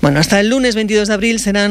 Bueno, hasta el lunes 22 de abril serán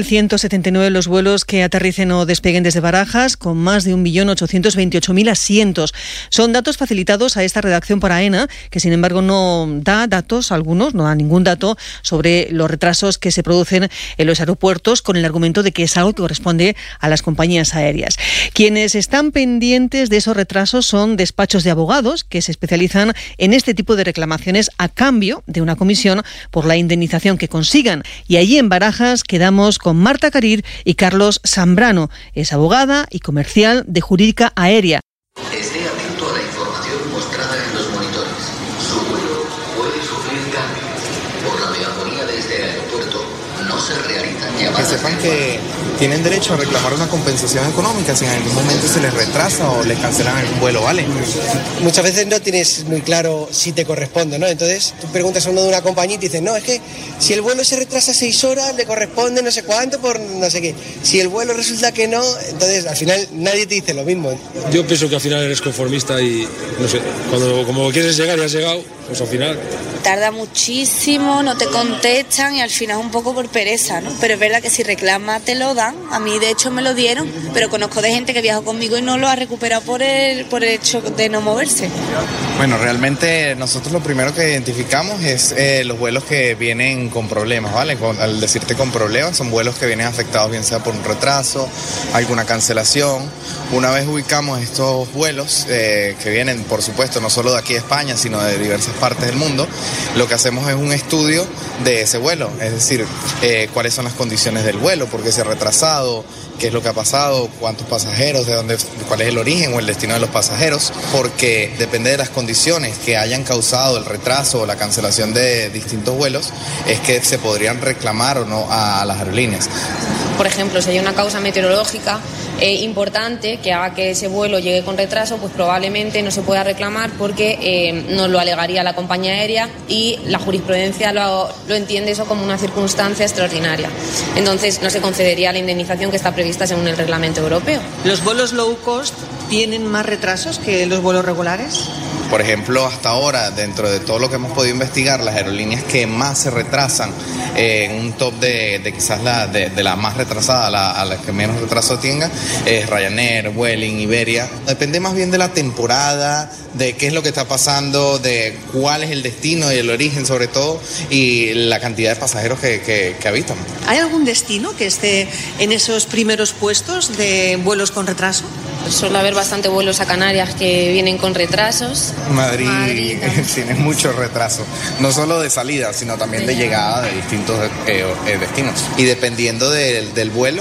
11.179 los vuelos que aterricen o despeguen desde Barajas, con más de 1.828.000 asientos. Son datos facilitados a esta redacción por AENA, que sin embargo no da datos, algunos, no da ningún dato sobre los retrasos que se producen en los aeropuertos, con el argumento de que es algo que corresponde a las compañías aéreas. Quienes están pendientes de esos retrasos son despachos de abogados que se especializan en este tipo de reclamaciones a cambio de una comisión por la indemnización que consigan. Y allí en Barajas quedamos con Marta Carir y Carlos Zambrano. Es abogada y comercial de Jurídica Aérea. Esté atento a la información mostrada en los monitores. Su vuelo puede sufrir cambios. Por la megafonía de este aeropuerto no se realizan llamadas. Que sepan que tienen derecho a reclamar una compensación económica si en algún momento se les retrasa o les cancelan algún vuelo, ¿vale? Muchas veces no tienes muy claro si te corresponde, ¿no? Entonces tú preguntas a uno de una compañía y te dicen, no, es que si el vuelo se retrasa 6 horas, le corresponde no sé cuánto por no sé qué. Si el vuelo resulta que no, entonces al final nadie te dice lo mismo. Yo pienso que al final eres conformista y, no sé, cuando como quieres llegar y has llegado, pues al final... Tarda muchísimo, no te contestan y al final un poco por pereza, ¿no? Pero es verdad que si reclamas te lo dan. A mí de hecho me lo dieron, pero conozco de gente que viajó conmigo y no lo ha recuperado por el hecho de no moverse. Bueno, realmente nosotros lo primero que identificamos es los vuelos que vienen con problemas, ¿vale? Al decirte con problemas, son vuelos que vienen afectados bien sea por un retraso, alguna cancelación. Una vez ubicamos estos vuelos que vienen, por supuesto, no solo de aquí de España, sino de diversas partes del mundo, lo que hacemos es un estudio de ese vuelo, es decir, cuáles son las condiciones del vuelo, por qué se ha retrasado, qué es lo que ha pasado, cuántos pasajeros, cuál es el origen o el destino de los pasajeros, porque depende de las condiciones que hayan causado el retraso o la cancelación de distintos vuelos, es que se podrían reclamar o no a las aerolíneas. Por ejemplo, si hay una causa meteorológica importante que haga que ese vuelo llegue con retraso, pues probablemente no se pueda reclamar porque no lo alegaría la compañía aérea y la jurisprudencia lo entiende eso como una circunstancia extraordinaria. Entonces no se concedería la indemnización que está prevista según el reglamento europeo. ¿Los vuelos low cost tienen más retrasos que los vuelos regulares? Por ejemplo, hasta ahora, dentro de todo lo que hemos podido investigar, las aerolíneas que más se retrasan, en un top de quizás de la más retrasada a la que menos retraso tenga, es Ryanair, Vueling, Iberia. Depende más bien de la temporada, de qué es lo que está pasando, de cuál es el destino y el origen sobre todo, y la cantidad de pasajeros que habitan. ¿Hay algún destino que esté en esos primeros puestos de vuelos con retraso? Suele haber bastante vuelos a Canarias que vienen con retrasos. Madrid tiene mucho retraso, no solo de salida, sino también de llegada de distintos destinos. Y dependiendo del vuelo,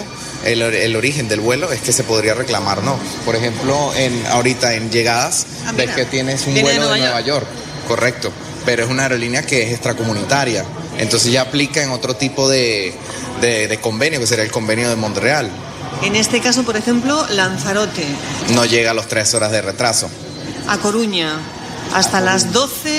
el origen del vuelo es que se podría reclamar, ¿no? Por ejemplo, ahorita en llegadas, ves que tienes un vuelo de Nueva York, correcto, pero es una aerolínea que es extracomunitaria, entonces ya aplica en otro tipo de convenio, que sería el convenio de Montreal. En este caso, por ejemplo, Lanzarote. No llega a los 3 horas de retraso. A Coruña, hasta las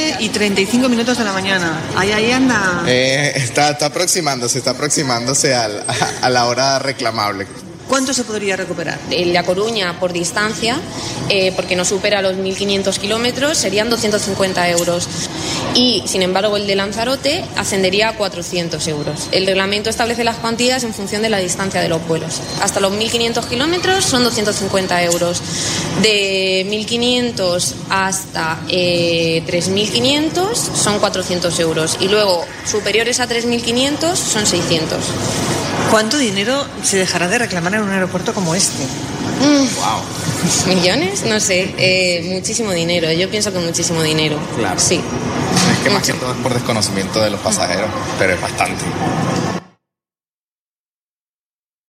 12:35 de la mañana. Ahí anda. Está aproximándose a la hora reclamable. ¿Cuánto se podría recuperar? El de A Coruña por distancia, porque no supera los 1.500 kilómetros, serían 250 euros. Y, sin embargo, el de Lanzarote ascendería a 400 euros. El reglamento establece las cuantías en función de la distancia de los vuelos. Hasta los 1.500 kilómetros son 250 euros. De 1.500 hasta 3.500 son 400 euros. Y luego, superiores a 3.500 son 600. ¿Cuánto dinero se dejará de reclamar en un aeropuerto como este? Wow. ¿Millones? No sé, muchísimo dinero. Yo pienso que muchísimo dinero. Claro. Sí. Es que más que todo es por desconocimiento de los pasajeros, pero es bastante.